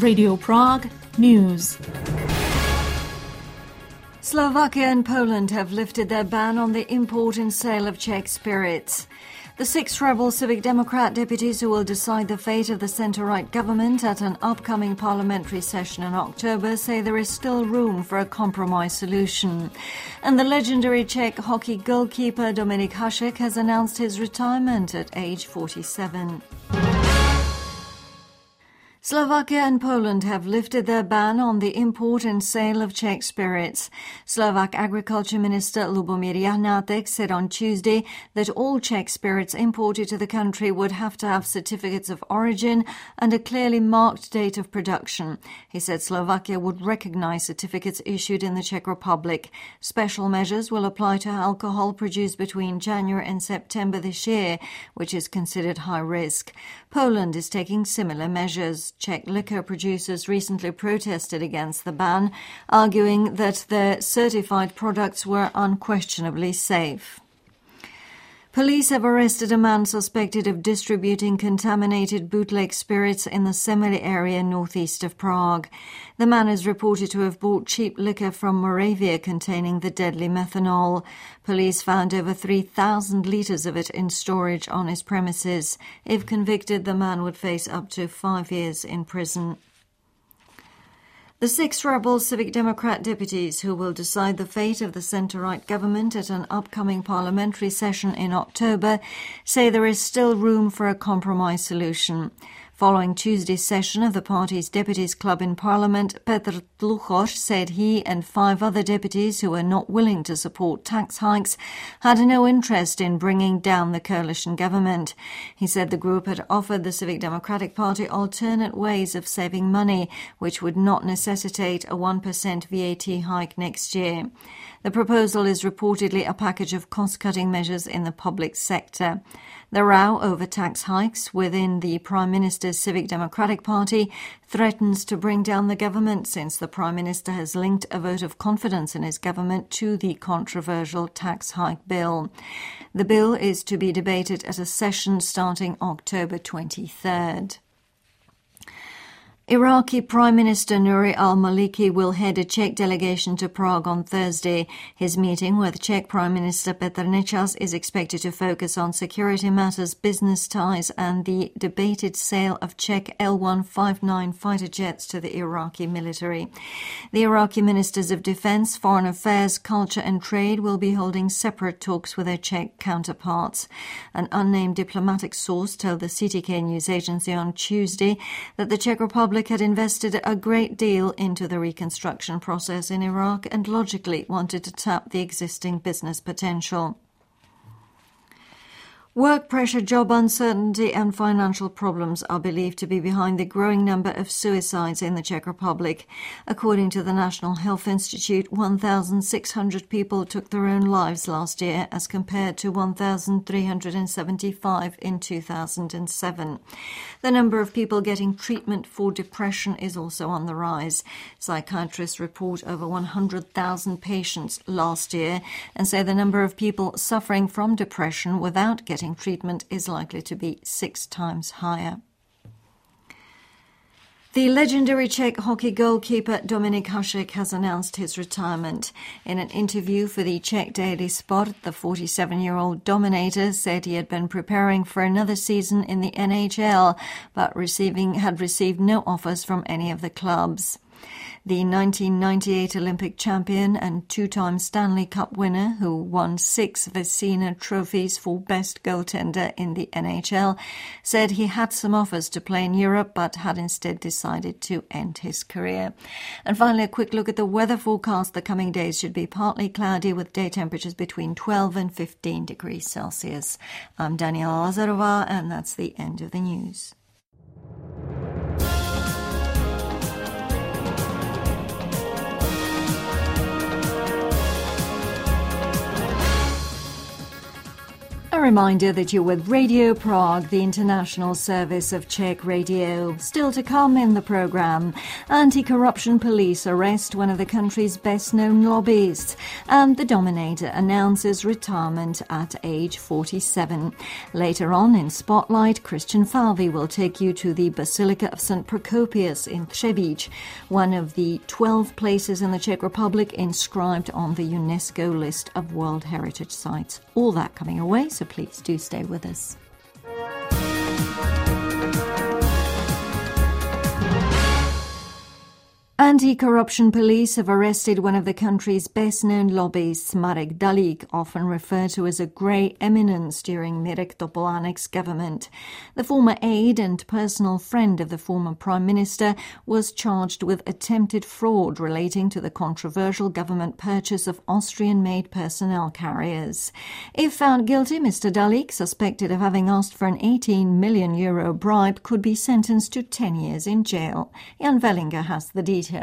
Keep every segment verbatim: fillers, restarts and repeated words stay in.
Radio Prague News. Slovakia and Poland have lifted their ban on the import and sale of Czech spirits. The six rebel Civic Democrat deputies who will decide the fate of the centre-right government at an upcoming parliamentary session in October say there is still room for a compromise solution. And the legendary Czech hockey goalkeeper Dominik Hašek has announced his retirement at age forty-seven. Slovakia and Poland have lifted their ban on the import and sale of Czech spirits. Slovak Agriculture Minister Lubomír Jahnátek said on Tuesday that all Czech spirits imported to the country would have to have certificates of origin and a clearly marked date of production. He said Slovakia would recognize certificates issued in the Czech Republic. Special measures will apply to alcohol produced between January and September this year, which is considered high risk. Poland is taking similar measures. Czech liquor producers recently protested against the ban, arguing that their certified products were unquestionably safe. Police have arrested a man suspected of distributing contaminated bootleg spirits in the Semily area northeast of Prague. The man is reported to have bought cheap liquor from Moravia containing the deadly methanol. Police found over three thousand litres of it in storage on his premises. If convicted, the man would face up to five years in prison. The six rebel Civic Democrat deputies who will decide the fate of the centre-right government at an upcoming parliamentary session in October say there is still room for a compromise solution. Following Tuesday's session of the party's deputies club in Parliament, Petr Tluchoř said he and five other deputies who were not willing to support tax hikes had no interest in bringing down the coalition government. He said the group had offered the Civic Democratic Party alternate ways of saving money, which would not necessitate a one percent V A T hike next year. The proposal is reportedly a package of cost-cutting measures in the public sector. The row over tax hikes within the Prime Minister's Civic Democratic Party threatens to bring down the government since the Prime Minister has linked a vote of confidence in his government to the controversial tax hike bill. The bill is to be debated at a session starting October twenty-third. Iraqi Prime Minister Nouri al-Maliki will head a Czech delegation to Prague on Thursday. His meeting with Czech Prime Minister Petr Nečas is expected to focus on security matters, business ties and the debated sale of Czech L one fifty-nine fighter jets to the Iraqi military. The Iraqi Ministers of Defense, Foreign Affairs, Culture and Trade will be holding separate talks with their Czech counterparts. An unnamed diplomatic source told the C T K news agency on Tuesday that the Czech Republic had invested a great deal into the reconstruction process in Iraq and logically wanted to tap the existing business potential. Work pressure, job uncertainty and financial problems are believed to be behind the growing number of suicides in the Czech Republic. According to the National Health Institute, one thousand six hundred people took their own lives last year as compared to one thousand three hundred seventy-five in two thousand seven. The number of people getting treatment for depression is also on the rise. Psychiatrists report over one hundred thousand patients last year and say the number of people suffering from depression without getting treatment is likely to be six times higher. The legendary Czech hockey goalkeeper Dominik Hašek has announced his retirement. In an interview for the Czech daily Sport, the forty-seven-year-old Dominator said he had been preparing for another season in the N H L, but receiving had received no offers from any of the clubs. The nineteen ninety-eight Olympic champion and two-time Stanley Cup winner, who won six Vezina trophies for best goaltender in the N H L, said he had some offers to play in Europe but had instead decided to end his career. And finally, a quick look at the weather forecast. The coming days should be partly cloudy with day temperatures between twelve and fifteen degrees Celsius. I'm Daniela Lazarova, and that's the end of the news. reminder that you're with Radio Prague, the international service of Czech radio. Still to come in the programme, anti-corruption police arrest one of the country's best-known lobbyists, and the Dominator announces retirement at age forty-seven. Later on in Spotlight, Christian Falvey will take you to the Basilica of Saint Procopius in Třebíč, one of the twelve places in the Czech Republic inscribed on the UNESCO list of World Heritage Sites. All that coming away, so please do stay with us. Anti-corruption police have arrested one of the country's best-known lobbyists, Marek Dalík, often referred to as a grey eminence during Mirek Topolánek's government. The former aide and personal friend of the former Prime Minister was charged with attempted fraud relating to the controversial government purchase of Austrian-made personnel carriers. If found guilty, Mister Dalík, suspected of having asked for an eighteen million euro bribe, could be sentenced to ten years in jail. Jan Vellinger has the details.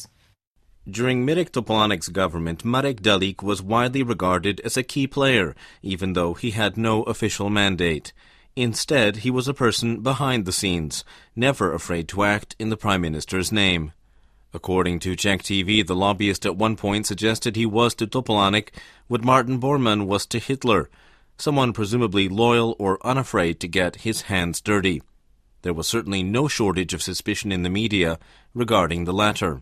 During Mirek Topolánek's government, Marek Dalík was widely regarded as a key player, even though he had no official mandate. Instead, he was a person behind the scenes, never afraid to act in the Prime Minister's name. According to Czech T V, the lobbyist at one point suggested he was to Topolánek what Martin Bormann was to Hitler, someone presumably loyal or unafraid to get his hands dirty. There was certainly no shortage of suspicion in the media regarding the latter.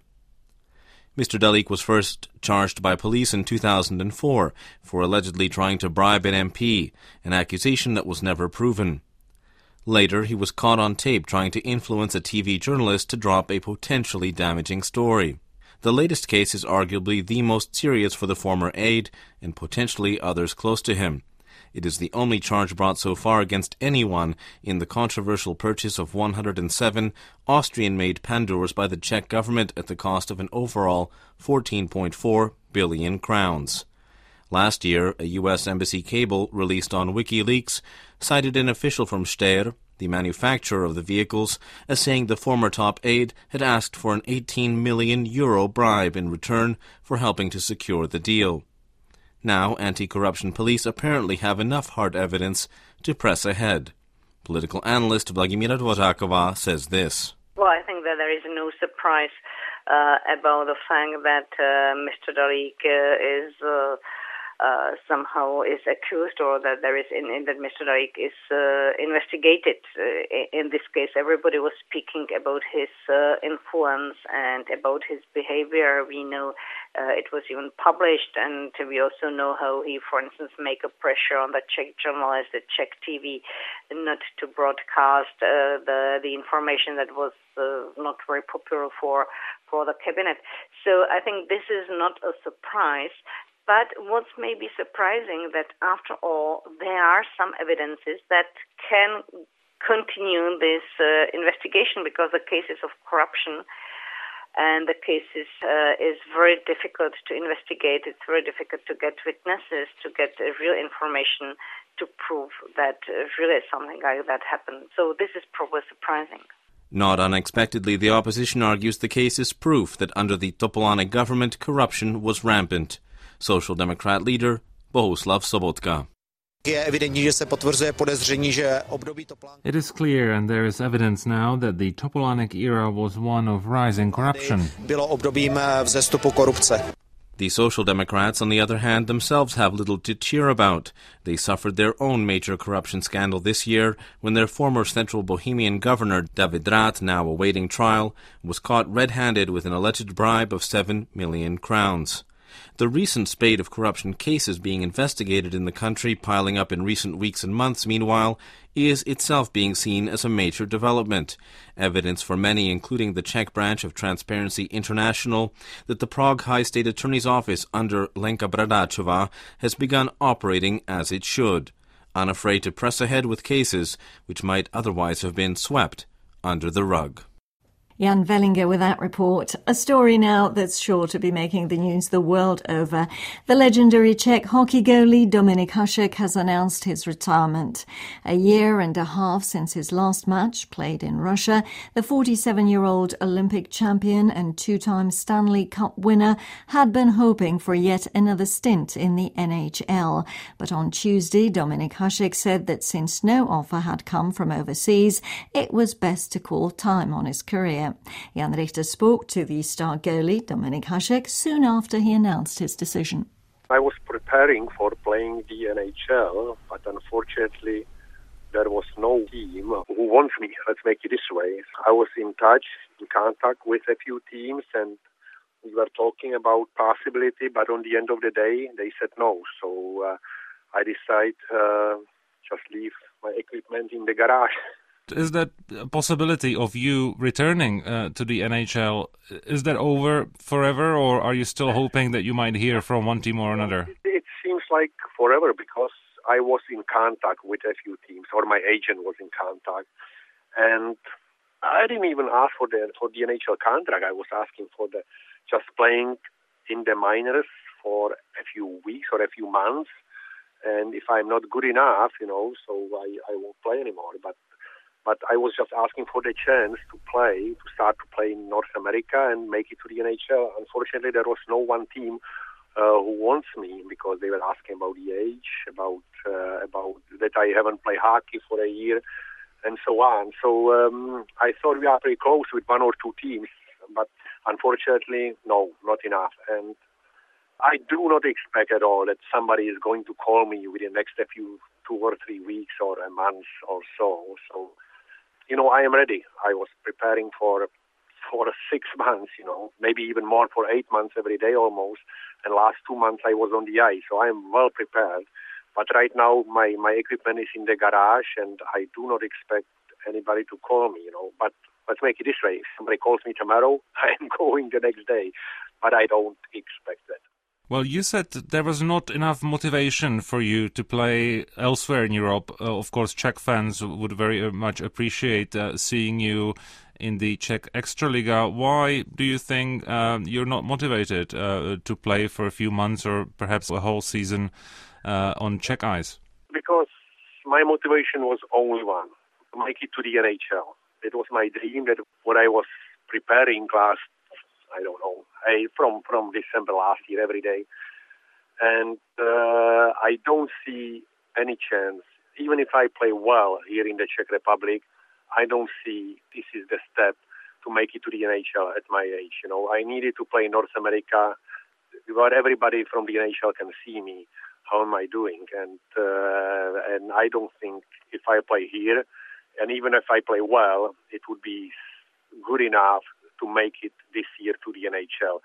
Mister Dalík was first charged by police in two thousand four for allegedly trying to bribe an M P, an accusation that was never proven. Later, he was caught on tape trying to influence a T V journalist to drop a potentially damaging story. The latest case is arguably the most serious for the former aide and potentially others close to him. It is the only charge brought so far against anyone in the controversial purchase of one hundred seven Austrian-made Pandours by the Czech government at the cost of an overall fourteen point four billion crowns. Last year, a U S embassy cable released on WikiLeaks cited an official from Steyr, the manufacturer of the vehicles, as saying the former top aide had asked for an eighteen million euro bribe in return for helping to secure the deal. Now, anti-corruption police apparently have enough hard evidence to press ahead. Political analyst Vladimíra Dvořáková says this. Well, I think that there is no surprise uh, about the fact that uh, Mister Dalík uh, is uh, uh, somehow is accused, or that there is in, in that Mister Dalík is uh, investigated. Uh, in this case, everybody was speaking about his uh, influence and about his behavior. We know Uh, it was even published, and we also know how he, for instance, make a pressure on the Czech journalist, the Czech T V, not to broadcast uh, the the information that was uh, not very popular for for the cabinet. So I think this is not a surprise. But what's maybe surprising that after all, there are some evidences that can continue this uh, investigation, because the cases of corruption and the case is, uh, is very difficult to investigate. It's very difficult to get witnesses, to get uh, real information to prove that uh, really something like that happened. So this is probably surprising. Not unexpectedly, the opposition argues the case is proof that under the Topolánek government, corruption was rampant. Social Democrat leader Bohuslav Sobotka. It is clear, and there is evidence now, that the Topolánek era was one of rising corruption. The Social Democrats, on the other hand, themselves have little to cheer about. They suffered their own major corruption scandal this year when their former Central Bohemian governor, David Rath, now awaiting trial, was caught red-handed with an alleged bribe of seven million crowns. The recent spate of corruption cases being investigated in the country, piling up in recent weeks and months, meanwhile, is itself being seen as a major development. Evidence for many, including the Czech branch of Transparency International, that the Prague High State Attorney's Office under Lenka Bradáčová has begun operating as it should, unafraid to press ahead with cases which might otherwise have been swept under the rug. Jan Vellinger with that report. A story now that's sure to be making the news the world over. The legendary Czech hockey goalie Dominik Hasek has announced his retirement. A year and a half since his last match, played in Russia, the forty-seven-year-old Olympic champion and two-time Stanley Cup winner had been hoping for yet another stint in the N H L. But on Tuesday, Dominik Hasek said that since no offer had come from overseas, it was best to call time on his career. Jan Richter spoke to the star goalie Dominik Hasek soon after he announced his decision. I was preparing for playing the N H L, but unfortunately there was no team who wants me. Let's make it this way. I was in touch, in contact with a few teams, and we were talking about possibility, but on the end of the day they said no. So uh, I decided uh, just leave my equipment in the garage. Is that a possibility of you returning uh, to the N H L, is that over forever, or are you still hoping that you might hear from one team or another? It seems like forever, because I was in contact with a few teams, or my agent was in contact, and I didn't even ask for the for the N H L contract. I was asking for the just playing in the minors for a few weeks or a few months, and if I'm not good enough, you know, so I, I won't play anymore. But But I was just asking for the chance to play, to start to play in North America and make it to the N H L. Unfortunately, there was no one team uh, who wants me, because they were asking about the age, about uh, about that I haven't played hockey for a year, and so on. So um, I thought we are pretty close with one or two teams, but unfortunately, no, not enough. And I do not expect at all that somebody is going to call me within the next few two or three weeks or a month or so. So. You know, I am ready. I was preparing for for six months, you know, maybe even more, for eight months every day almost. And last two months I was on the ice, so I am well prepared. But right now my, my equipment is in the garage, and I do not expect anybody to call me, you know. But let's make it this way. If somebody calls me tomorrow, I am going the next day. But I don't expect that. Well, you said that there was not enough motivation for you to play elsewhere in Europe. Uh, of course, Czech fans would very much appreciate uh, seeing you in the Czech Extraliga. Why do you think um, you're not motivated uh, to play for a few months or perhaps a whole season uh, on Czech ice? Because my motivation was only one, to make it to the N H L. It was my dream that what I was preparing last, I don't know, I, from, from December last year, every day. And uh, I don't see any chance, even if I play well here in the Czech Republic, I don't see this is the step to make it to the N H L at my age. You know, I needed to play in North America, where everybody from the N H L can see me. How am I doing? And uh, and I don't think if I play here, and even if I play well, it would be good enough to make it this year to the N H L.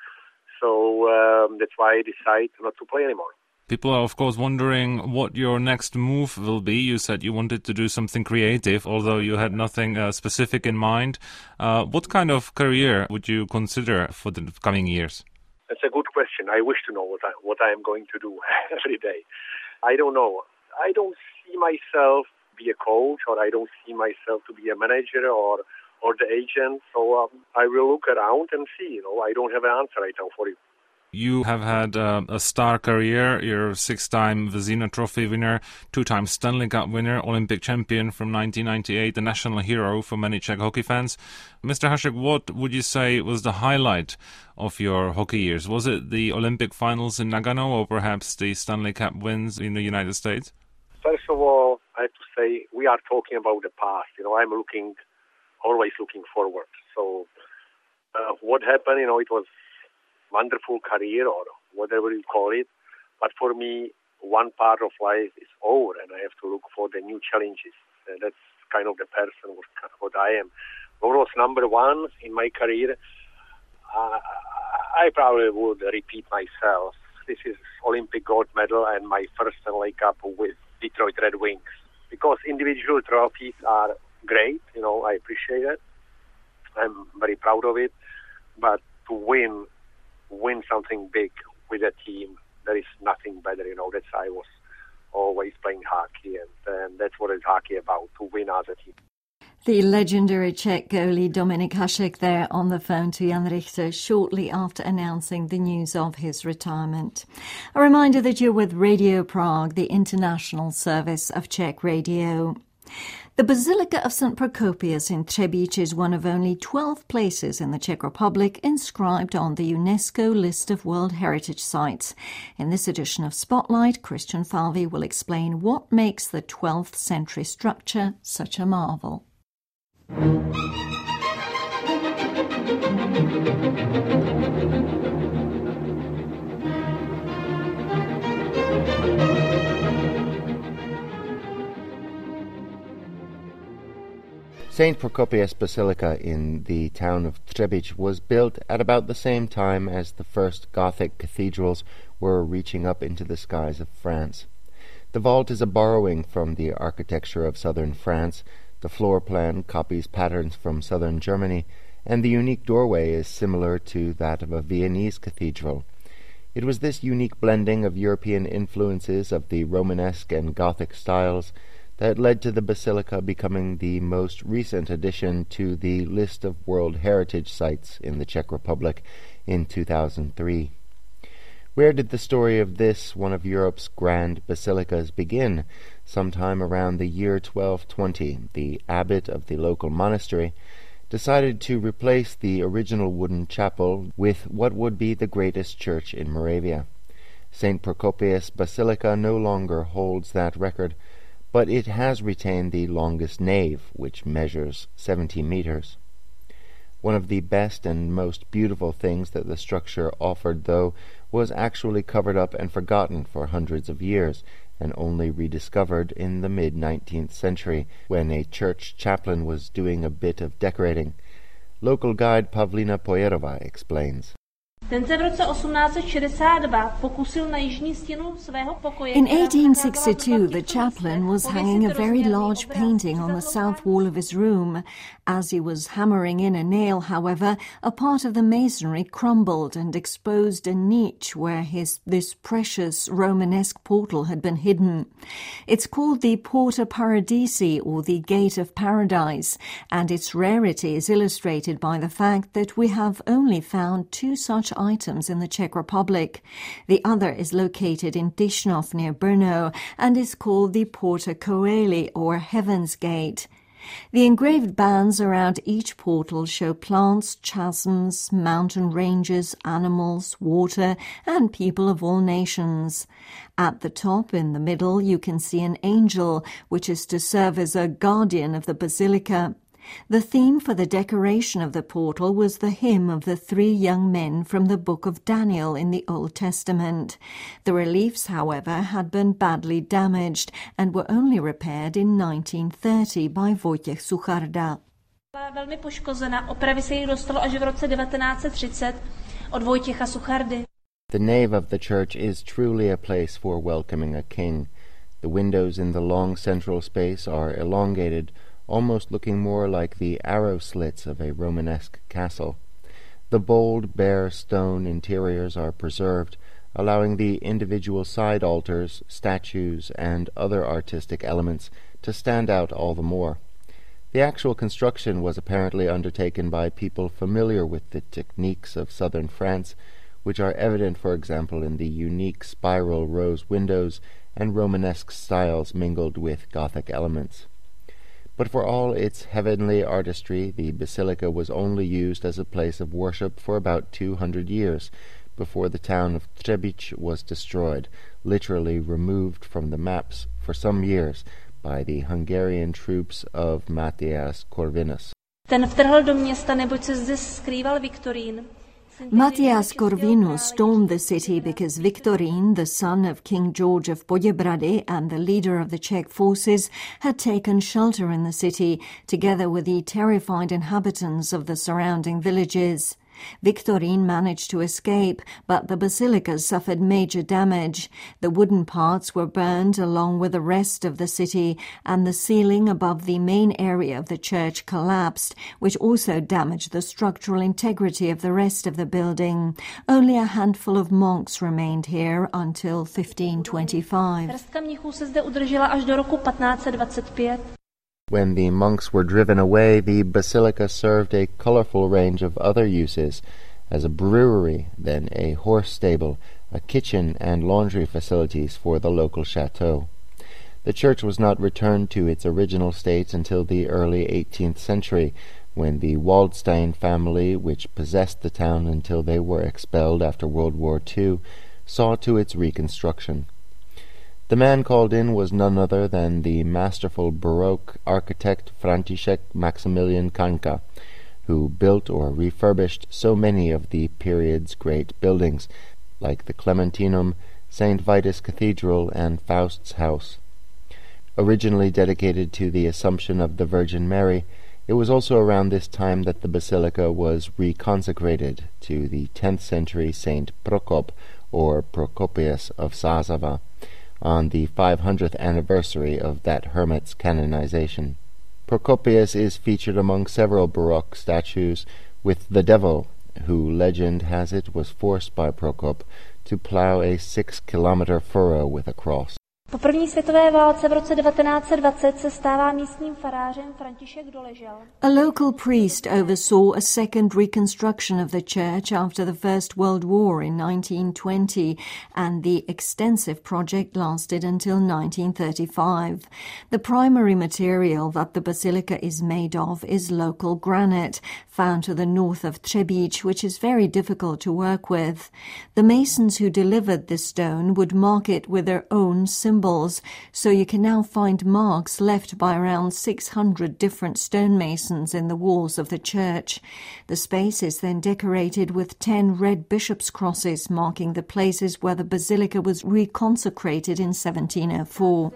So um, that's why I decided not to play anymore. People are, of course, wondering what your next move will be. You said you wanted to do something creative, although you had nothing uh, specific in mind. Uh, what kind of career would you consider for the coming years? That's a good question. I wish to know what I, what I am going to do every day. I don't know. I don't see myself be a coach, or I don't see myself to be a manager or or the agent. So um, I will look around and see. You know, I don't have an answer right now for you. You have had uh, a star career. You're a six-time Vezina Trophy winner, two-time Stanley Cup winner, Olympic champion from nineteen ninety-eight, a national hero for many Czech hockey fans. Mister Hasek, what would you say was the highlight of your hockey years? Was it the Olympic finals in Nagano, or perhaps the Stanley Cup wins in the United States? First of all, I have to say we are talking about the past. You know, I'm looking, always looking forward. So uh, what happened, you know, it was wonderful career, or whatever you call it. But for me, one part of life is over, and I have to look for the new challenges. And that's kind of the person what, what I am. What was number one in my career? Uh, I probably would repeat myself. This is Olympic gold medal and my first Stanley Cup with Detroit Red Wings. Because individual trophies are great, you know, I appreciate it. I'm very proud of it. But to win win something big with a team, there is nothing better, you know. That's why I was always playing hockey, and, and that's what it's hockey about, to win as a team. The legendary Czech goalie Dominik Hašek there on the phone to Jan Richter shortly after announcing the news of his retirement. A reminder that you're with Radio Prague, the international service of Czech radio. The Basilica of Saint Procopius in Třebíč is one of only twelve places in the Czech Republic inscribed on the UNESCO list of World Heritage Sites. In this edition of Spotlight, Christian Falvey will explain what makes the twelfth century structure such a marvel. Saint Procopius Basilica in the town of Třebíč was built at about the same time as the first Gothic cathedrals were reaching up into the skies of France. The vault is a borrowing from the architecture of southern France. The floor plan copies patterns from southern Germany, and the unique doorway is similar to that of a Viennese cathedral. It was this unique blending of European influences of the Romanesque and Gothic styles that led to the basilica becoming the most recent addition to the list of World Heritage Sites in the Czech Republic in two thousand three. Where did the story of this, one of Europe's grand basilicas, begin? Sometime around the year twelve twenty, the abbot of the local monastery decided to replace the original wooden chapel with what would be the greatest church in Moravia. Saint Procopius Basilica no longer holds that record, but it has retained the longest nave, which measures seventy meters. One of the best and most beautiful things that the structure offered, though, was actually covered up and forgotten for hundreds of years, and only rediscovered in the mid-nineteenth century, when a church chaplain was doing a bit of decorating. Local guide Pavlina Pojerova explains. In eighteen sixty-two, the chaplain was hanging a very large painting on the south wall of his room. As he was hammering in a nail, however, a part of the masonry crumbled and exposed a niche where his this precious Romanesque portal had been hidden. It's called the Porta Paradisi, or the Gate of Paradise, and its rarity is illustrated by the fact that we have only found two such items in the Czech Republic. The other is located in Tišnov near Brno and is called the Porta Coeli, or Heaven's Gate. The engraved bands around each portal show plants, chasms, mountain ranges, animals, water, and people of all nations. At the top, in the middle, you can see an angel, which is to serve as a guardian of the basilica. The theme for the decoration of the portal was the hymn of the three young men from the book of Daniel in the Old Testament. The reliefs, however, had been badly damaged and were only repaired in nineteen thirty by Vojtěch Sucharda. Velmi poškozena, opravy se jí dostalo až v roce devatenáct set třicet od Vojtěcha Suchardy. The nave of the church is truly a place for welcoming a king. The windows in the long central space are elongated, almost looking more like the arrow slits of a Romanesque castle. The bold, bare stone interiors are preserved, allowing the individual side altars, statues, and other artistic elements to stand out all the more. The actual construction was apparently undertaken by people familiar with the techniques of southern France, which are evident, for example, in the unique spiral rose windows and Romanesque styles mingled with Gothic elements. But for all its heavenly artistry, the basilica was only used as a place of worship for about two hundred years, before the town of Třebíč was destroyed, literally removed from the maps for some years by the Hungarian troops of Matthias Corvinus. Ten vtrhl do města, neboť se zde skrýval Viktorín. Matthias Corvinus stormed the city because Viktorín, the son of King George of Poděbrady and the leader of the Czech forces, had taken shelter in the city, together with the terrified inhabitants of the surrounding villages. Viktorín managed to escape, but the basilica suffered major damage. The wooden parts were burned along with the rest of the city, and the ceiling above the main area of the church collapsed, which also damaged the structural integrity of the rest of the building. Only a handful of monks remained here until fifteen twenty-five. Hrstka mnichů se zde udržela až do roku patnáct set dvacet pět. When the monks were driven away, the basilica served a colorful range of other uses, as a brewery, then a horse stable, a kitchen and laundry facilities for the local chateau. The church was not returned to its original state until the early eighteenth century, when the Waldstein family, which possessed the town until they were expelled after World War Two, saw to its reconstruction. The man called in was none other than the masterful Baroque architect František Maximilian Kaňka, who built or refurbished so many of the period's great buildings, like the Clementinum, Saint Vitus Cathedral, and Faust's House. Originally dedicated to the Assumption of the Virgin Mary, it was also around this time that the basilica was reconsecrated to the tenth century Saint Procop, or Procopius of Sázava, on the five hundredth anniversary of that hermit's canonization. Procopius is featured among several Baroque statues, with the devil, who legend has it was forced by Procop to plough a six-kilometer furrow with a cross. Po první světové válce v roce devatenáct set dvacet se stává místním farářem František Doležal. A local priest oversaw a second reconstruction of the church after the First World War in nineteen twenty, and the extensive project lasted until nineteen thirty-five. The primary material that the basilica is made of is local granite, found to the north of Třebíč, which is very difficult to work with. The masons who delivered this stone would mark it with their own symbol. So you can now find marks left by around six hundred different stonemasons in the walls of the church. The space is then decorated with ten red bishop's crosses marking the places where the basilica was reconsecrated in seventeen oh four.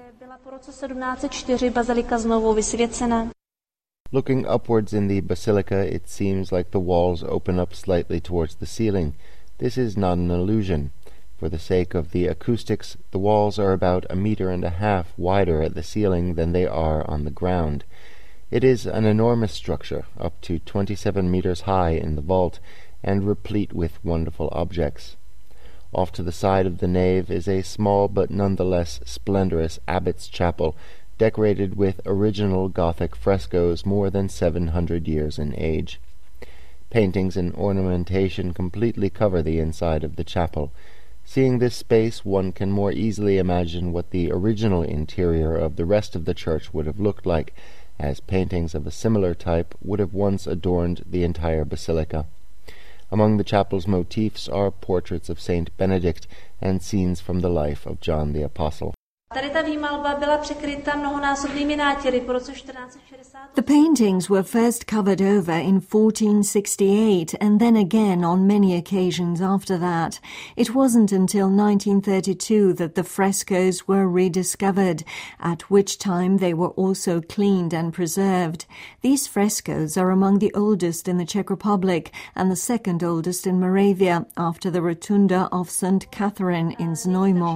Looking upwards in the basilica, it seems like the walls open up slightly towards the ceiling. This is not an illusion. For the sake of the acoustics, the walls are about a meter and a half wider at the ceiling than they are on the ground. It is an enormous structure, up to twenty-seven meters high in the vault, and replete with wonderful objects. Off to the side of the nave is a small but nonetheless splendorous abbot's chapel, decorated with original Gothic frescoes more than seven hundred years in age. Paintings and ornamentation completely cover the inside of the chapel. Seeing this space, one can more easily imagine what the original interior of the rest of the church would have looked like, as paintings of a similar type would have once adorned the entire basilica. Among the chapel's motifs are portraits of Saint Benedict and scenes from the life of John the Apostle. The paintings were first covered over in fourteen sixty-eight and then again on many occasions after that. It wasn't until nineteen thirty-two that the frescoes were rediscovered, at which time they were also cleaned and preserved. These frescoes are among the oldest in the Czech Republic and the second oldest in Moravia, after the rotunda of Saint Catherine in Znojmo.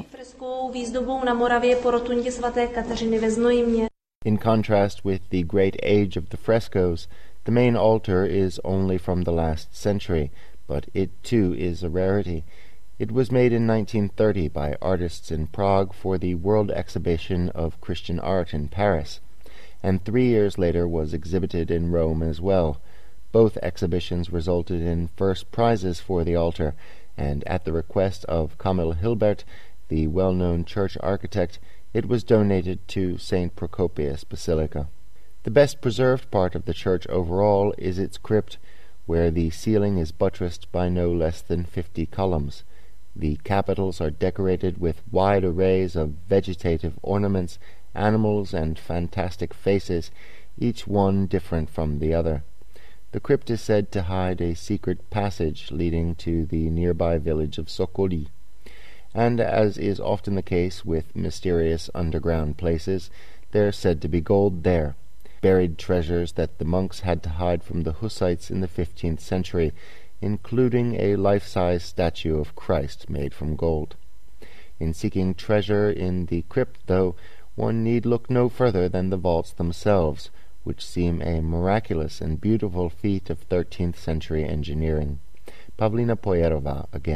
In contrast with the great age of the frescoes, the main altar is only from the last century, but it too is a rarity. It was made in nineteen thirty by artists in Prague for the World Exhibition of Christian Art in Paris, and three years later was exhibited in Rome as well. Both exhibitions resulted in first prizes for the altar, and at the request of Kamil Hilbert, the well-known church architect, it was donated to Saint Procopius Basilica. The best preserved part of the church overall is its crypt, where the ceiling is buttressed by no less than fifty columns. The capitals are decorated with wide arrays of vegetative ornaments, animals, and fantastic faces, each one different from the other. The crypt is said to hide a secret passage leading to the nearby village of Sokoli. And as is often the case with mysterious underground places, there is said to be gold there, buried treasures that the monks had to hide from the Hussites in the fifteenth century, including a life-size statue of Christ made from gold. In seeking treasure in the crypt, though, one need look no further than the vaults themselves, which seem a miraculous and beautiful feat of thirteenth century engineering. Pavlina Pojerova again. To je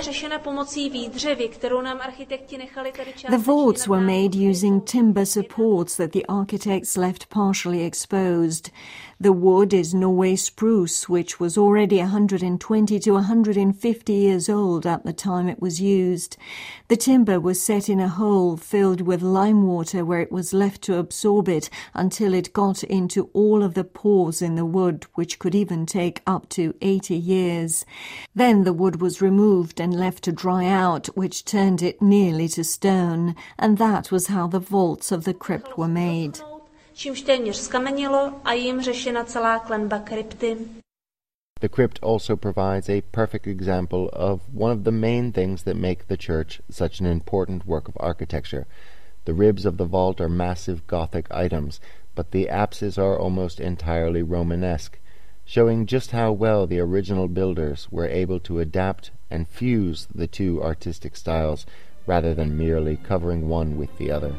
řešena pomocí výdřevy, kterou nám architekti nechali tady částečně. The vaults were made using timber supports that the architects left partially exposed. The wood is Norway spruce, which was already one hundred twenty to one hundred fifty years old at the time it was used. The timber was set in a hole filled with lime water where it was left to absorb it until it got into all of the pores in the wood, which could even take up to eighty years. Then the wood was removed and left to dry out, which turned it nearly to stone, and that was how the vaults of the crypt were made. Čímž téměř skamenilo a jim řešena celá klenba krypty. The crypt also provides a perfect example of one of the main things that make the church such an important work of architecture. The ribs of the vault are massive Gothic items, but the apses are almost entirely Romanesque, showing just how well the original builders were able to adapt and fuse the two artistic styles, rather than merely covering one with the other.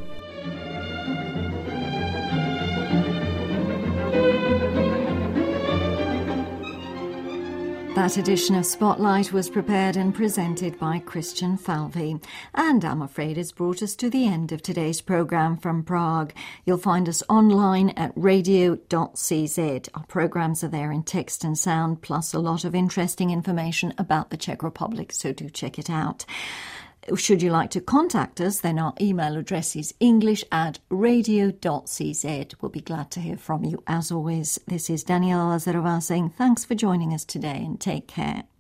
That edition of Spotlight was prepared and presented by Christian Falvey. And I'm afraid it's brought us to the end of today's programme from Prague. You'll find us online at radio dot c z. Our programmes are there in text and sound, plus a lot of interesting information about the Czech Republic, so do check it out. Should you like to contact us, then our email address is english at radio dot c z. We'll be glad to hear from you. As always, this is Daniela Lazarová saying thanks for joining us today and take care.